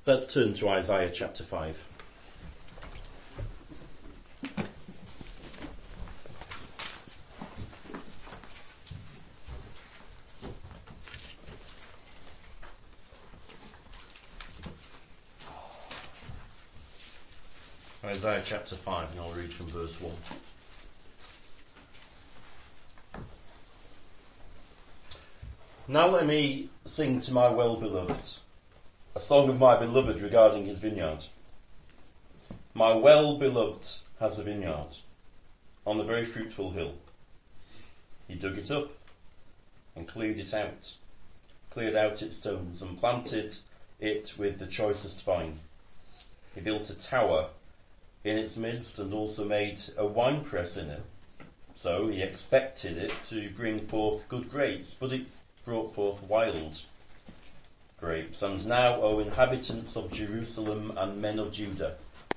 Let's turn to Isaiah chapter 5. Isaiah chapter 5, and I'll read from verse 1. Now let me sing to my well-beloved, a song of my beloved regarding his vineyard. My well-beloved has a vineyard on the very fruitful hill. He dug it up and cleared out its stones and planted it with the choicest vine. He built a tower in its midst and also made a winepress in it. So he expected it to bring forth good grapes, but it brought forth wild grapes. And now, O inhabitants of Jerusalem and men of Judah,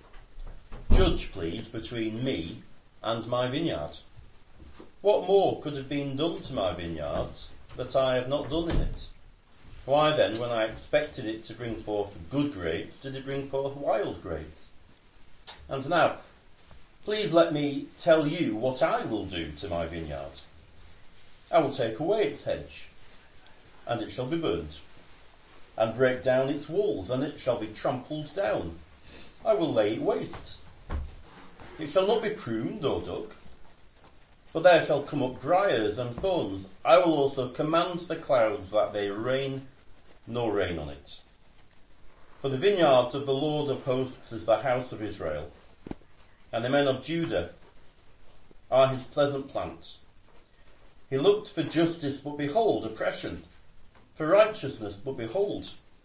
judge, please, between me and my vineyard. What more could have been done to my vineyard that I have not done in it? Why then, when I expected it to bring forth good grapes, did it bring forth wild grapes? And now, please let me tell you what I will do to my vineyard. I will take away its hedge, and it shall be burnt, and break down its walls, and it shall be trampled down. I will lay it waste. It shall not be pruned or dug, but there shall come up briars and thorns. I will also command the clouds that they rain, nor rain on it. For the vineyard of the Lord of hosts is the house of Israel, and the men of Judah are his pleasant plants. He looked for justice, but behold, oppression, for righteousness, but behold,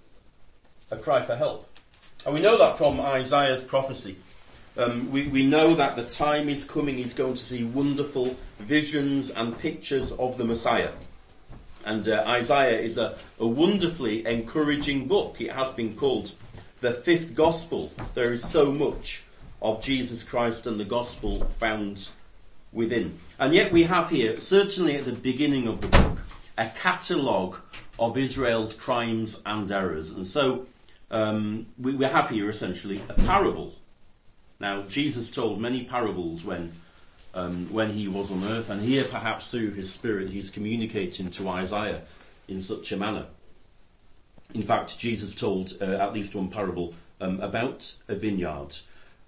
a cry for help. And we know that from Isaiah's prophecy. We know that the time is coming, he's going to see wonderful visions and pictures of the Messiah. And Isaiah is a wonderfully encouraging book. It has been called the fifth gospel. There is so much of Jesus Christ and the gospel found within. And yet we have here, certainly at the beginning of the book, a catalogue of Israel's crimes and errors. And so we have here essentially a parable. Now, Jesus told many parables when he was on earth, and here perhaps through his Spirit he's communicating to Isaiah in such a manner. In fact, Jesus told at least one parable about a vineyard.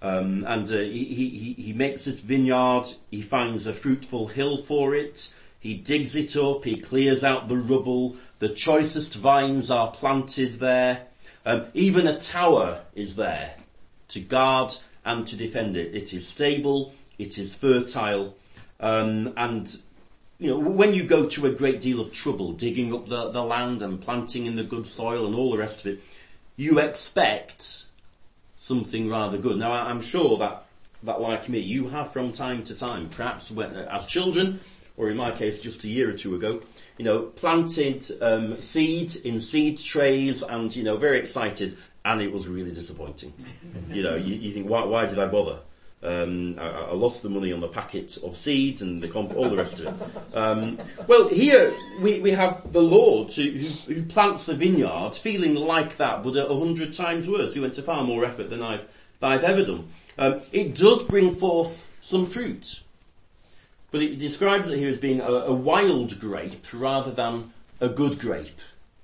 He makes this vineyard, he finds a fruitful hill for it, he digs it up, he clears out the rubble, the choicest vines are planted there, even a tower is there to guard and to defend it. It is stable, it is fertile, and you know, when you go to a great deal of trouble digging up the land and planting in the good soil and all the rest of it, you expect something rather good. Now, I'm sure that like me, you have from time to time, perhaps when, as children, or in my case just a year or two ago, you know, planted seed in seed trays and, you know, very excited, and it was really disappointing. You know, you think, why did I bother? I lost the money on the packet of seeds and all the rest of it. Well, here we have the Lord who plants the vineyard, feeling like that, but 100 times worse. He went to far more effort than I've ever done. It does bring forth some fruit, but it describes it here as being a wild grape rather than a good grape.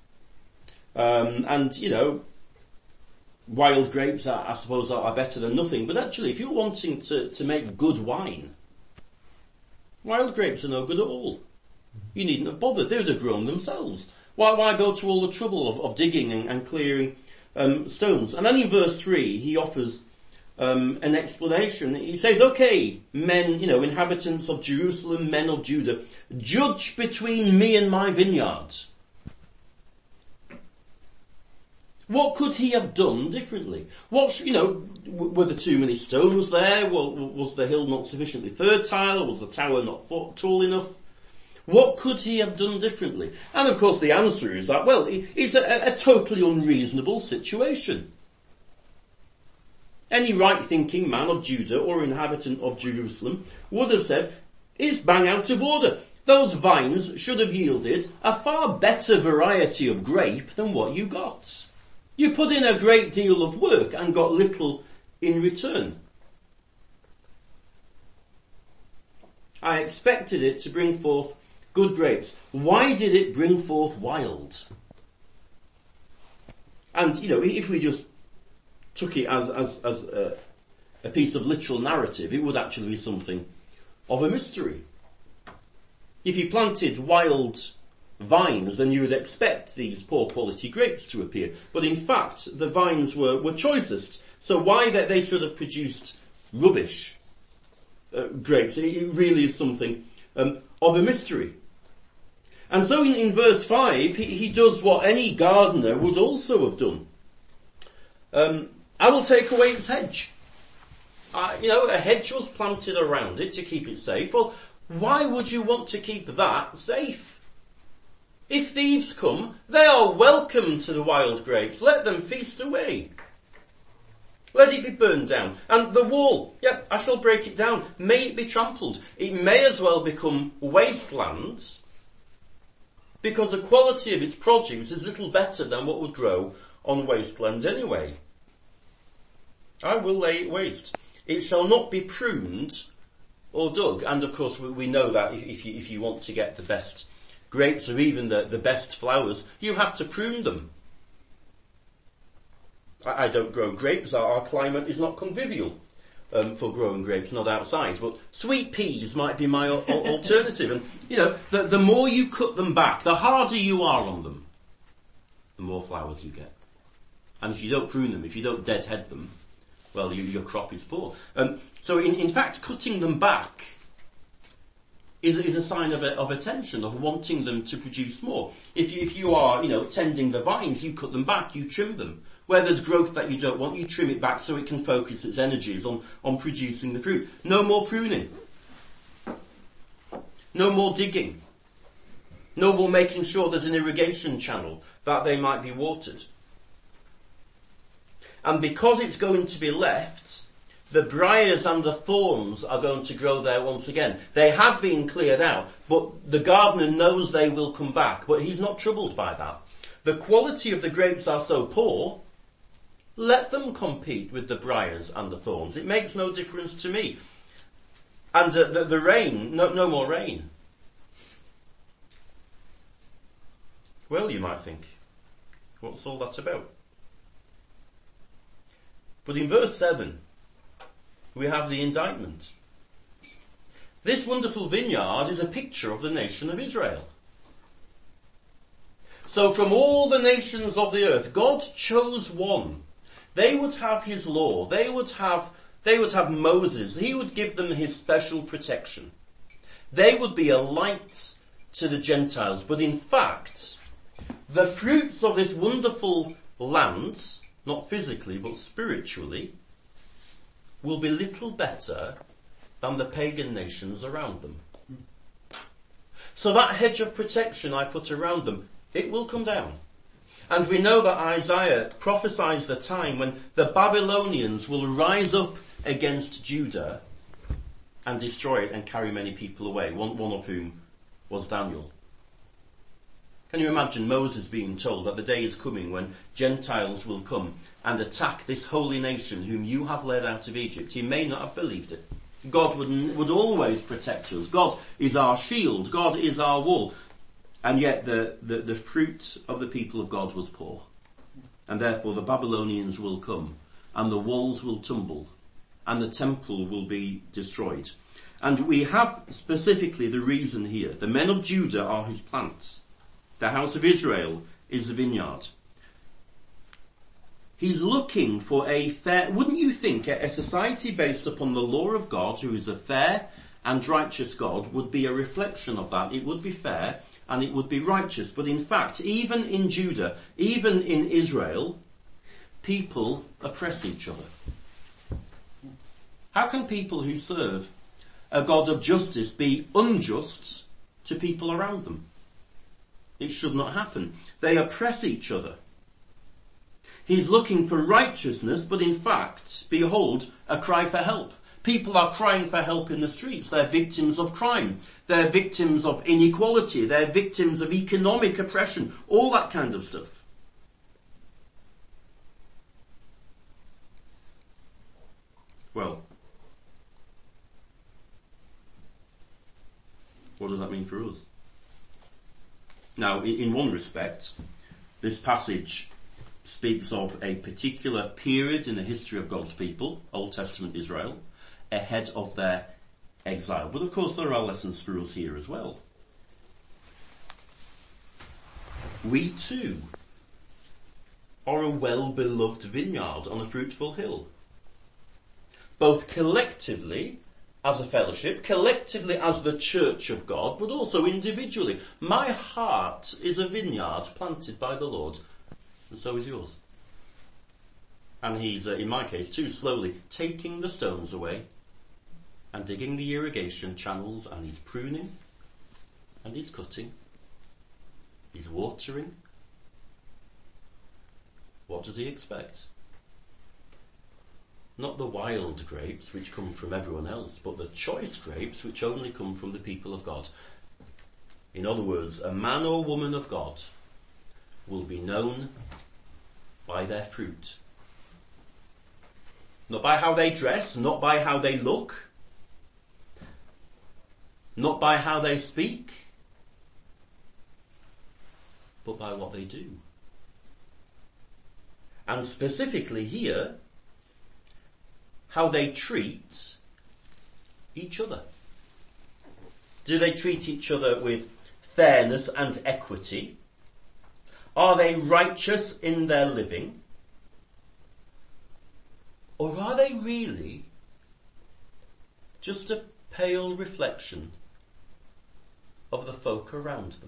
And you know, wild grapes, I suppose, are better than nothing. But actually, if you're wanting to make good wine, wild grapes are no good at all. You needn't have bothered. They would have grown themselves. Why go to all the trouble of digging and clearing stones? And then in verse 3, he offers an explanation. He says, okay, men, you know, inhabitants of Jerusalem, men of Judah, judge between me and my vineyard. What could he have done differently? You know, were there too many stones there? Was the hill not sufficiently fertile? Was the tower not tall enough? What could he have done differently? And of course the answer is that, well, it's a totally unreasonable situation. Any right-thinking man of Judah or inhabitant of Jerusalem would have said, it's bang out of order. Those vines should have yielded a far better variety of grape than what you got. You put in a great deal of work and got little in return. I expected it to bring forth good grapes. Why did it bring forth wild? And, if we just took it as a piece of literal narrative, it would actually be something of a mystery. If you planted wild vines, then you would expect these poor quality grapes to appear. But in fact, the vines were choicest. So why that they should have produced rubbish grapes, it really is something of a mystery. And so in verse 5, he does what any gardener would also have done. I will take away its hedge. A hedge was planted around it to keep it safe. Well, why would you want to keep that safe? If thieves come, they are welcome to the wild grapes. Let them feast away. Let it be burned down. And the wall, I shall break it down. May it be trampled. It may as well become wastelands, because the quality of its produce is little better than what would grow on wasteland anyway. I will lay it waste. It shall not be pruned or dug. And of course we know that if you want to get the best grapes or even the best flowers, you have to prune them. I don't grow grapes. Our climate is not convivial for growing grapes, not outside. But sweet peas might be my alternative. And, the more you cut them back, the harder you are on them, the more flowers you get. And if you don't prune them, if you don't deadhead them, well, your crop is poor. So in fact, cutting them back is a sign of attention, of wanting them to produce more. If you are, tending the vines, you cut them back, you trim them. Where there's growth that you don't want, you trim it back so it can focus its energies on producing the fruit. No more pruning. No more digging. No more making sure there's an irrigation channel that they might be watered. And because it's going to be left, the briars and the thorns are going to grow there once again. They have been cleared out, but the gardener knows they will come back, but he's not troubled by that. The quality of the grapes are so poor, let them compete with the briars and the thorns. It makes no difference to me. And the rain, no more rain. Well, you might think, what's all that about? But in verse 7, we have the indictment. This wonderful vineyard is a picture of the nation of Israel. So from all the nations of the earth, God chose one. They would have his law. They would have Moses. He would give them his special protection. They would be a light to the Gentiles. But in fact, the fruits of this wonderful land, not physically but spiritually, will be little better than the pagan nations around them. So that hedge of protection I put around them, it will come down. And we know that Isaiah prophesies the time when the Babylonians will rise up against Judah and destroy it and carry many people away, one of whom was Daniel. Can you imagine Moses being told that the day is coming when Gentiles will come and attack this holy nation whom you have led out of Egypt? He may not have believed it. God would always protect us. God is our shield. God is our wall. And yet the fruit of the people of God was poor. And therefore the Babylonians will come, and the walls will tumble, and the temple will be destroyed. And we have specifically the reason here. The men of Judah are his plants. The house of Israel is the vineyard. He's looking for a fair... Wouldn't you think a society based upon the law of God, who is a fair and righteous God, would be a reflection of that? It would be fair and it would be righteous. But in fact, even in Judah, even in Israel, people oppress each other. How can people who serve a God of justice be unjust to people around them? It should not happen. They oppress each other. He's looking for righteousness, but in fact, behold, a cry for help. People are crying for help in the streets. They're victims of crime. They're victims of inequality. They're victims of economic oppression. All that kind of stuff. Well, what does that mean for us? Now, in one respect, this passage speaks of a particular period in the history of God's people, Old Testament Israel, ahead of their exile. But of course there are lessons for us here as well. We too are a well-beloved vineyard on a fruitful hill. Both collectively as a fellowship, collectively as the church of God, but also individually. My heart is a vineyard planted by the Lord, and so is yours. And he's, in my case, too slowly taking the stones away and digging the irrigation channels, and he's pruning and he's cutting. He's watering. What does he expect? Not the wild grapes which come from everyone else, but the choice grapes which only come from the people of God. In other words, a man or woman of God will be known by their fruit. Not by how they dress, not by how they look, not by how they speak, but by what they do. And specifically here, how they treat each other. Do they treat each other with fairness and equity? Are they righteous in their living? Or are they really just a pale reflection of the folk around them?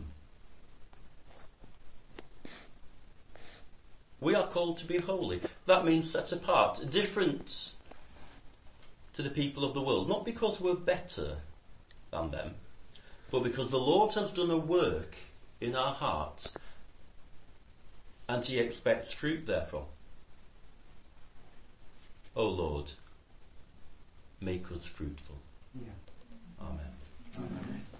We are called to be holy. That means set apart, different to the people of the world. Not because we're better than them, but because the Lord has done a work in our hearts and he expects fruit therefrom. O Lord, make us fruitful. Yeah. Amen. Amen.